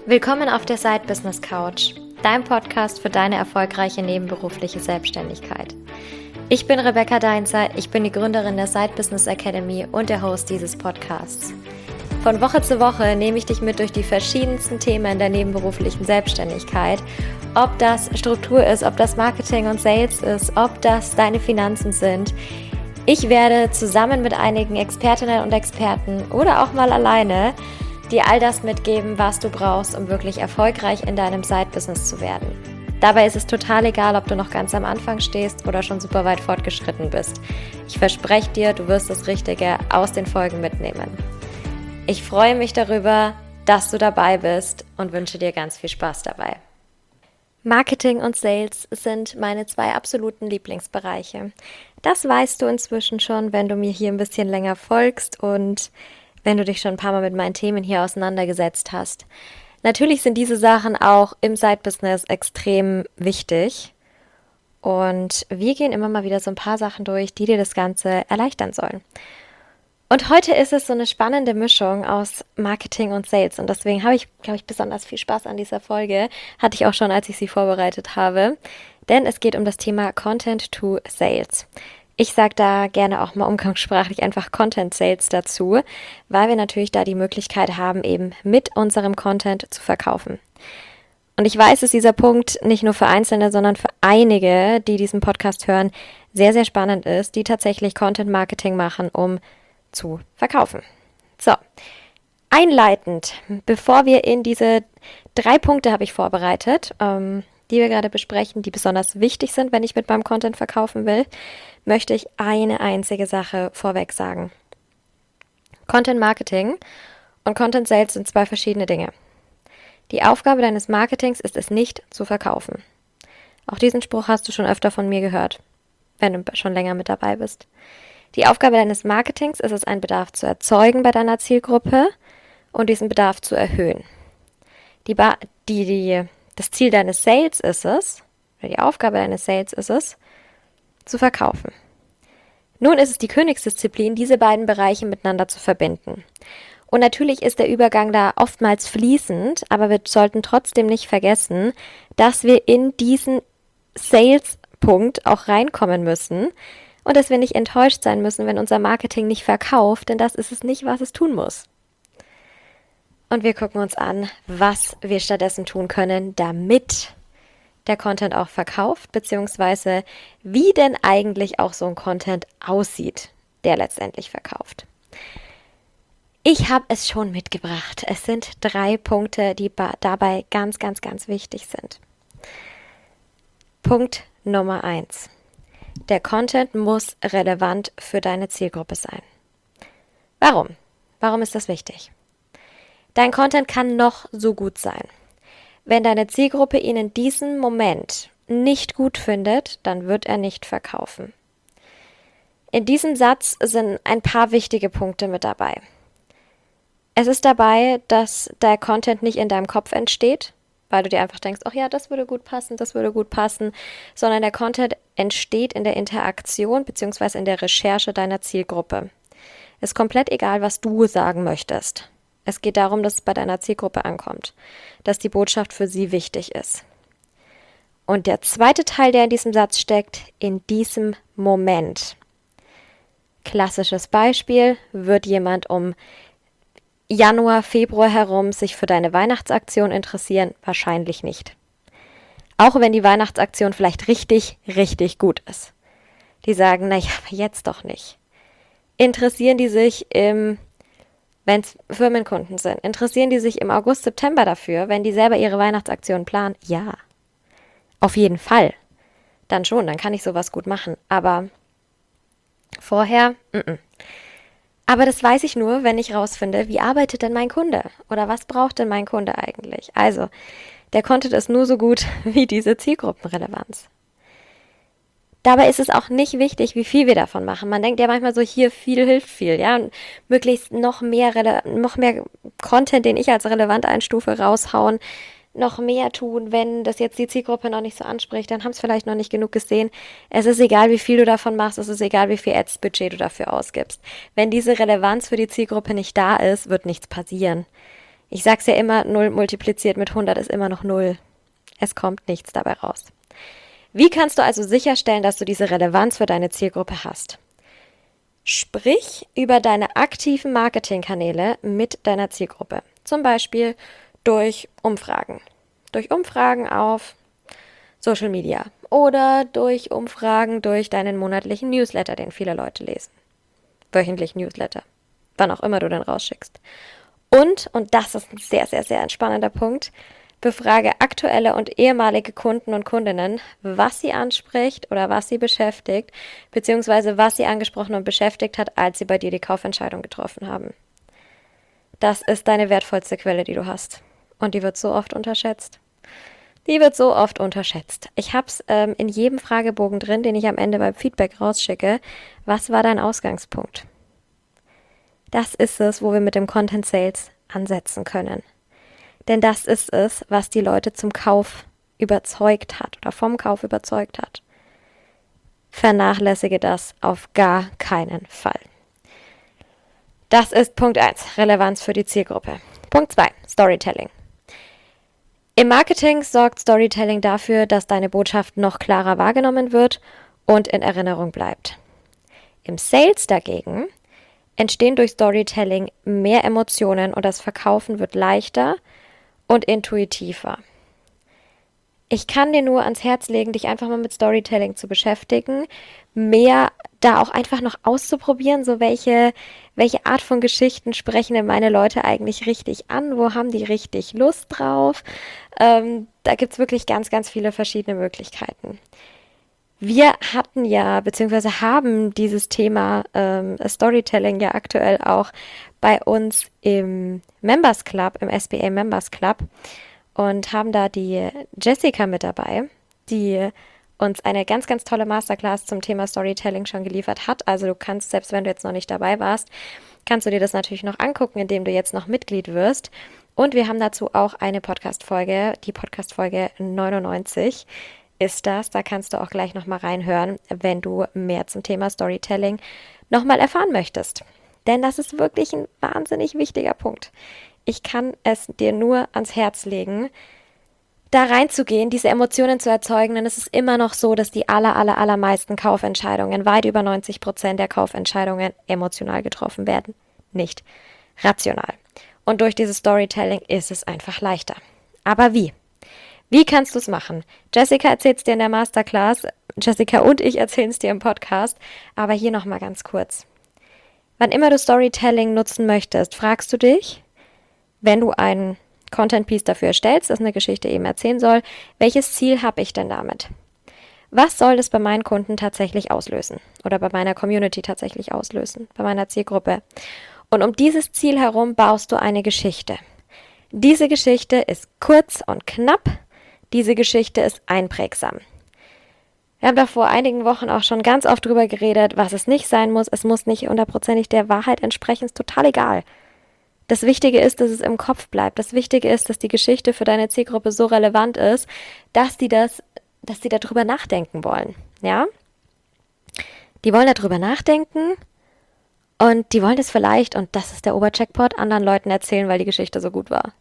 Willkommen auf der Side Business Couch, dein Podcast für deine erfolgreiche nebenberufliche Selbstständigkeit. Ich bin Rebecca Deinzer, ich bin die Gründerin der Side Business Academy und der Host dieses Podcasts. Von Woche zu Woche nehme ich dich mit durch die verschiedensten Themen der nebenberuflichen Selbstständigkeit. Ob das Struktur ist, ob das Marketing und Sales ist, ob das deine Finanzen sind. Ich werde zusammen mit einigen Expertinnen und Experten oder auch mal alleine dir all das mitgeben, was du brauchst, um wirklich erfolgreich in deinem Side-Business zu werden. Dabei ist es total egal, ob du noch ganz am Anfang stehst oder schon super weit fortgeschritten bist. Ich verspreche dir, du wirst das Richtige aus den Folgen mitnehmen. Ich freue mich darüber, dass du dabei bist und wünsche dir ganz viel Spaß dabei. Marketing und Sales sind meine zwei absoluten Lieblingsbereiche. Das weißt du inzwischen schon, wenn du mir hier ein bisschen länger folgst und wenn du dich schon ein paar Mal mit meinen Themen hier auseinandergesetzt hast. Natürlich sind diese Sachen auch im Side-Business extrem wichtig und wir gehen immer mal wieder so ein paar Sachen durch, die dir das Ganze erleichtern sollen. Und heute ist es so eine spannende Mischung aus Marketing und Sales und deswegen habe ich, glaube ich, besonders viel Spaß an dieser Folge. Hatte ich auch schon, als ich sie vorbereitet habe, denn es geht um das Thema Content to Sales. Ich sage da gerne auch mal umgangssprachlich einfach Content Sales dazu, weil wir natürlich da die Möglichkeit haben, eben mit unserem Content zu verkaufen. Und ich weiß, dass dieser Punkt nicht nur für Einzelne, sondern für einige, die diesen Podcast hören, sehr, sehr spannend ist, die tatsächlich Content Marketing machen, um zu verkaufen. So, einleitend, bevor wir in diese 3 Punkte habe ich vorbereitet, die wir gerade besprechen, die besonders wichtig sind, wenn ich mit meinem Content verkaufen will, möchte ich eine einzige Sache vorweg sagen. Content Marketing und Content Sales sind 2 verschiedene Dinge. Die Aufgabe deines Marketings ist es nicht zu verkaufen. Auch diesen Spruch hast du schon öfter von mir gehört, wenn du schon länger mit dabei bist. Die Aufgabe deines Marketings ist es, einen Bedarf zu erzeugen bei deiner Zielgruppe und diesen Bedarf zu erhöhen. Das Ziel deines Sales ist es, oder die Aufgabe deines Sales ist es, zu verkaufen. Nun ist es die Königsdisziplin, diese beiden Bereiche miteinander zu verbinden. Und natürlich ist der Übergang da oftmals fließend, aber wir sollten trotzdem nicht vergessen, dass wir in diesen Sales-Punkt auch reinkommen müssen und dass wir nicht enttäuscht sein müssen, wenn unser Marketing nicht verkauft, denn das ist es nicht, was es tun muss. Und wir gucken uns an, was wir stattdessen tun können, damit der Content auch verkauft, beziehungsweise wie denn eigentlich auch so ein Content aussieht, der letztendlich verkauft. Ich habe es schon mitgebracht. Es sind 3 Punkte, die dabei ganz, ganz, ganz wichtig sind. Punkt Nummer 1. Der Content muss relevant für deine Zielgruppe sein. Warum? Warum ist das wichtig? Dein Content kann noch so gut sein. Wenn deine Zielgruppe ihn in diesem Moment nicht gut findet, dann wird er nicht verkaufen. In diesem Satz sind ein paar wichtige Punkte mit dabei. Es ist dabei, dass der Content nicht in deinem Kopf entsteht, weil du dir einfach denkst, ach ja, das würde gut passen, sondern der Content entsteht in der Interaktion bzw. in der Recherche deiner Zielgruppe. Ist komplett egal, was du sagen möchtest. Es geht darum, dass es bei deiner Zielgruppe ankommt, dass die Botschaft für sie wichtig ist. Und der zweite Teil, der in diesem Satz steckt, in diesem Moment. Klassisches Beispiel, wird jemand um Januar, Februar herum sich für deine Weihnachtsaktion interessieren? Wahrscheinlich nicht. Auch wenn die Weihnachtsaktion vielleicht richtig, richtig gut ist. Die sagen, naja, aber jetzt doch nicht. Interessieren die sich wenn es Firmenkunden sind, interessieren die sich im August, September dafür, wenn die selber ihre Weihnachtsaktion planen? Ja, auf jeden Fall. Dann schon, dann kann ich sowas gut machen. Aber vorher, Aber das weiß ich nur, wenn ich rausfinde, wie arbeitet denn mein Kunde? Oder was braucht denn mein Kunde eigentlich? Also, der Content ist nur so gut wie diese Zielgruppenrelevanz. Dabei ist es auch nicht wichtig, wie viel wir davon machen. Man denkt ja manchmal so, hier viel hilft viel, ja, und möglichst noch mehr Content, den ich als relevant einstufe, raushauen, noch mehr tun, wenn das jetzt die Zielgruppe noch nicht so anspricht, dann haben es vielleicht noch nicht genug gesehen. Es ist egal, wie viel du davon machst, es ist egal, wie viel Ads-Budget du dafür ausgibst. Wenn diese Relevanz für die Zielgruppe nicht da ist, wird nichts passieren. Ich sag's ja immer, 0 multipliziert mit 100 ist immer noch 0. Es kommt nichts dabei raus. Wie kannst du also sicherstellen, dass du diese Relevanz für deine Zielgruppe hast? Sprich über deine aktiven Marketingkanäle mit deiner Zielgruppe. Zum Beispiel durch Umfragen. Durch Umfragen auf Social Media oder durch Umfragen durch deinen monatlichen Newsletter, den viele Leute lesen. Wöchentlich Newsletter, wann auch immer du den rausschickst. Und das ist ein sehr, sehr, sehr entspannender Punkt, befrage aktuelle und ehemalige Kunden und Kundinnen, was sie anspricht oder was sie beschäftigt, beziehungsweise was sie angesprochen und beschäftigt hat, als sie bei dir die Kaufentscheidung getroffen haben. Das ist deine wertvollste Quelle, die du hast. Und die wird so oft unterschätzt. Die wird so oft unterschätzt. Ich habe es in jedem Fragebogen drin, den ich am Ende beim Feedback rausschicke. Was war dein Ausgangspunkt? Das ist es, wo wir mit dem Content Sales ansetzen können. Denn das ist es, was die Leute zum Kauf überzeugt hat oder vom Kauf überzeugt hat. Vernachlässige das auf gar keinen Fall. Das ist Punkt 1, Relevanz für die Zielgruppe. Punkt 2, Storytelling. Im Marketing sorgt Storytelling dafür, dass deine Botschaft noch klarer wahrgenommen wird und in Erinnerung bleibt. Im Sales dagegen entstehen durch Storytelling mehr Emotionen und das Verkaufen wird leichter und intuitiver. Ich kann dir nur ans Herz legen, dich einfach mal mit Storytelling zu beschäftigen, mehr da auch einfach noch auszuprobieren, so welche Art von Geschichten sprechen denn meine Leute eigentlich richtig an, wo haben die richtig Lust drauf. Da gibt es wirklich ganz, ganz viele verschiedene Möglichkeiten. Wir hatten ja, beziehungsweise haben dieses Thema Storytelling ja aktuell auch bei uns im Members Club, im SBA Members Club und haben da die Jessica mit dabei, die uns eine ganz, ganz tolle Masterclass zum Thema Storytelling schon geliefert hat. Also du kannst, selbst wenn du jetzt noch nicht dabei warst, kannst du dir das natürlich noch angucken, indem du jetzt noch Mitglied wirst. Und wir haben dazu auch eine Podcast-Folge, die Podcast-Folge 99 ist das. Da kannst du auch gleich nochmal reinhören, wenn du mehr zum Thema Storytelling nochmal erfahren möchtest. Denn das ist wirklich ein wahnsinnig wichtiger Punkt. Ich kann es dir nur ans Herz legen, da reinzugehen, diese Emotionen zu erzeugen, denn es ist immer noch so, dass die allermeisten Kaufentscheidungen, weit über 90% der Kaufentscheidungen emotional getroffen werden, nicht rational. Und durch dieses Storytelling ist es einfach leichter. Aber wie? Wie kannst du es machen? Jessica erzählt es dir in der Masterclass, Jessica und ich erzählen es dir im Podcast, aber hier nochmal ganz kurz. Wann immer du Storytelling nutzen möchtest, fragst du dich, wenn du ein Content-Piece dafür erstellst, das eine Geschichte eben erzählen soll, welches Ziel habe ich denn damit? Was soll das bei meinen Kunden tatsächlich auslösen? Oder bei meiner Community tatsächlich auslösen? Bei meiner Zielgruppe? Und um dieses Ziel herum baust du eine Geschichte. Diese Geschichte ist kurz und knapp. Diese Geschichte ist einprägsam. Wir haben da vor einigen Wochen auch schon ganz oft drüber geredet, was es nicht sein muss. Es muss nicht hundertprozentig der Wahrheit entsprechen, ist total egal. Das Wichtige ist, dass es im Kopf bleibt. Das Wichtige ist, dass die Geschichte für deine Zielgruppe so relevant ist, dass die darüber nachdenken wollen. Ja? Die wollen darüber nachdenken und die wollen das vielleicht, und das ist der Obercheckpot, anderen Leuten erzählen, weil die Geschichte so gut war.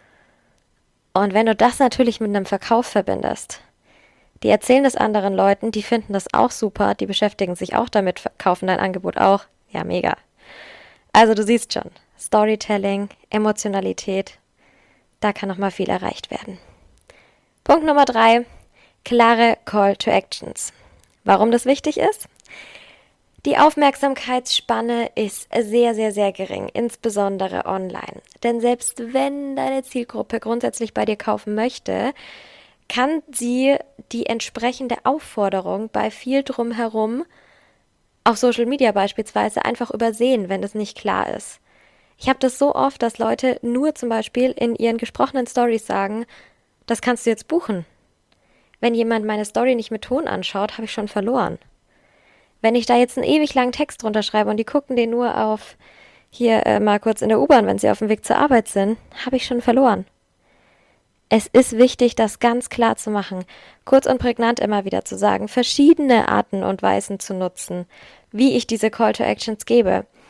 Und wenn du das natürlich mit einem Verkauf verbindest, die erzählen das anderen Leuten, die finden das auch super, die beschäftigen sich auch damit, kaufen dein Angebot auch. Ja, mega. Also du siehst schon, Storytelling, Emotionalität, da kann nochmal viel erreicht werden. Punkt Nummer 3, klare Call to Actions. Warum das wichtig ist? Die Aufmerksamkeitsspanne ist sehr, sehr, sehr gering, insbesondere online. Denn selbst wenn deine Zielgruppe grundsätzlich bei dir kaufen möchte, kann sie die entsprechende Aufforderung bei viel drumherum, auf Social Media beispielsweise, einfach übersehen, wenn es nicht klar ist. Ich habe das so oft, dass Leute nur zum Beispiel in ihren gesprochenen Stories sagen, das kannst du jetzt buchen. Wenn jemand meine Story nicht mit Ton anschaut, habe ich schon verloren. Wenn ich da jetzt einen ewig langen Text drunter schreibe und die gucken den nur auf hier mal kurz in der U-Bahn, wenn sie auf dem Weg zur Arbeit sind, habe ich schon verloren. Es ist wichtig, das ganz klar zu machen, kurz und prägnant immer wieder zu sagen, verschiedene Arten und Weisen zu nutzen, wie ich diese Call to Actions gebe.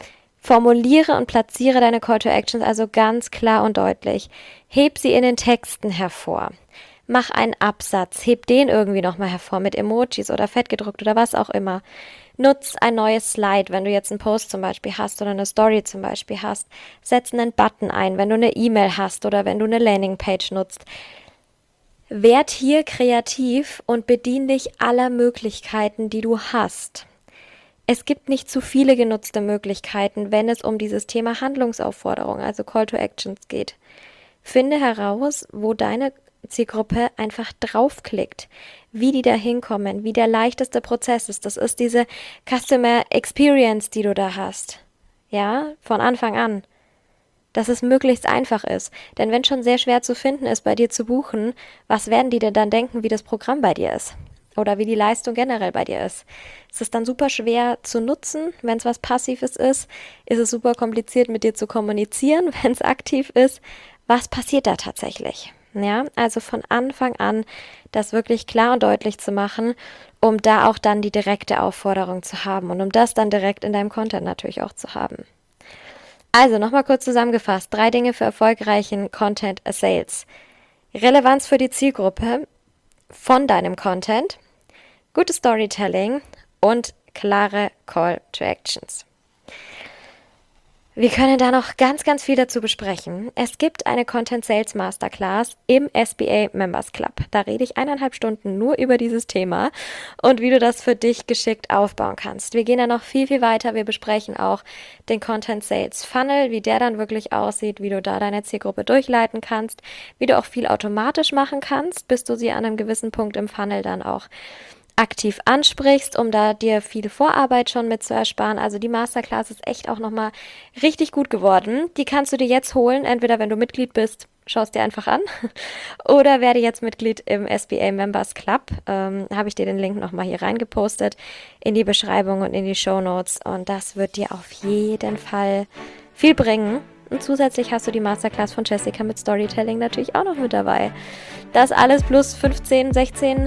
Formuliere und platziere deine Call to Actions also ganz klar und deutlich. Heb sie in den Texten hervor. Mach einen Absatz, heb den irgendwie nochmal hervor mit Emojis oder fettgedruckt oder was auch immer. Nutz ein neues Slide, wenn du jetzt einen Post zum Beispiel hast oder eine Story zum Beispiel hast. Setz einen Button ein, wenn du eine E-Mail hast oder wenn du eine Landingpage nutzt. Werd hier kreativ und bedien dich aller Möglichkeiten, die du hast. Es gibt nicht zu viele genutzte Möglichkeiten, wenn es um dieses Thema Handlungsaufforderung, also Call to Actions geht. Finde heraus, wo deine Zielgruppe einfach draufklickt, wie die da hinkommen, wie der leichteste Prozess ist. Das ist diese Customer Experience, die du da hast. Ja, von Anfang an. Dass es möglichst einfach ist. Denn wenn schon sehr schwer zu finden ist, bei dir zu buchen, was werden die denn dann denken, wie das Programm bei dir ist? Oder wie die Leistung generell bei dir ist. Es ist dann super schwer zu nutzen, wenn es was Passives ist. Ist es super kompliziert, mit dir zu kommunizieren, wenn es aktiv ist. Was passiert da tatsächlich? Ja, also von Anfang an das wirklich klar und deutlich zu machen, um da auch dann die direkte Aufforderung zu haben und um das dann direkt in deinem Content natürlich auch zu haben. Also nochmal kurz zusammengefasst, 3 Dinge für erfolgreichen Content Sales. Relevanz für die Zielgruppe von deinem Content, gutes Storytelling und klare Call to Actions. Wir können da noch ganz, ganz viel dazu besprechen. Es gibt eine Content Sales Masterclass im SBA Members Club. Da rede ich 1,5 Stunden nur über dieses Thema und wie du das für dich geschickt aufbauen kannst. Wir gehen da noch viel, viel weiter. Wir besprechen auch den Content Sales Funnel, wie der dann wirklich aussieht, wie du da deine Zielgruppe durchleiten kannst, wie du auch viel automatisch machen kannst, bis du sie an einem gewissen Punkt im Funnel dann auch aktiv ansprichst, um da dir viel Vorarbeit schon mit zu ersparen. Also die Masterclass ist echt auch nochmal richtig gut geworden. Die kannst du dir jetzt holen, entweder wenn du Mitglied bist, schaust dir einfach an, oder werde jetzt Mitglied im SBA Members Club. Habe ich dir den Link nochmal hier reingepostet in die Beschreibung und in die Shownotes und das wird dir auf jeden Fall viel bringen. Und zusätzlich hast du die Masterclass von Jessica mit Storytelling natürlich auch noch mit dabei. Das alles plus 15, 16,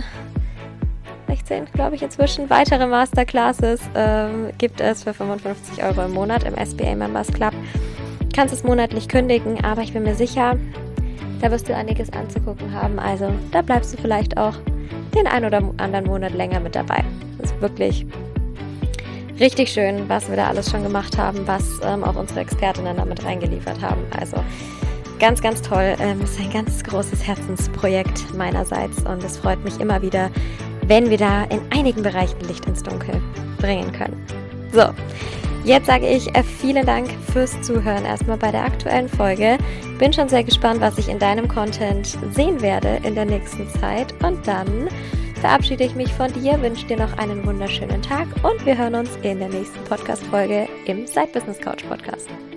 glaube ich inzwischen, weitere Masterclasses gibt es für 55 € im Monat im SBA Members Club. Du kannst es monatlich kündigen, aber ich bin mir sicher, da wirst du einiges anzugucken haben. Also da bleibst du vielleicht auch den ein oder anderen Monat länger mit dabei. Das ist wirklich richtig schön, was wir da alles schon gemacht haben, was auch unsere Expertinnen damit reingeliefert haben. Also ganz, ganz toll. Ist ein ganz großes Herzensprojekt meinerseits und es freut mich immer wieder, wenn wir da in einigen Bereichen Licht ins Dunkel bringen können. So, jetzt sage ich vielen Dank fürs Zuhören erstmal bei der aktuellen Folge. Bin schon sehr gespannt, was ich in deinem Content sehen werde in der nächsten Zeit. Und dann verabschiede ich mich von dir, wünsche dir noch einen wunderschönen Tag und wir hören uns in der nächsten Podcast-Folge im Side Business Couch Podcast.